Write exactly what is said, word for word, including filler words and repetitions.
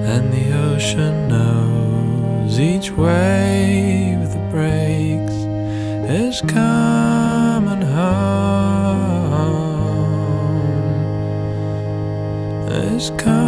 and the ocean knows each wave that breaks is coming home, is coming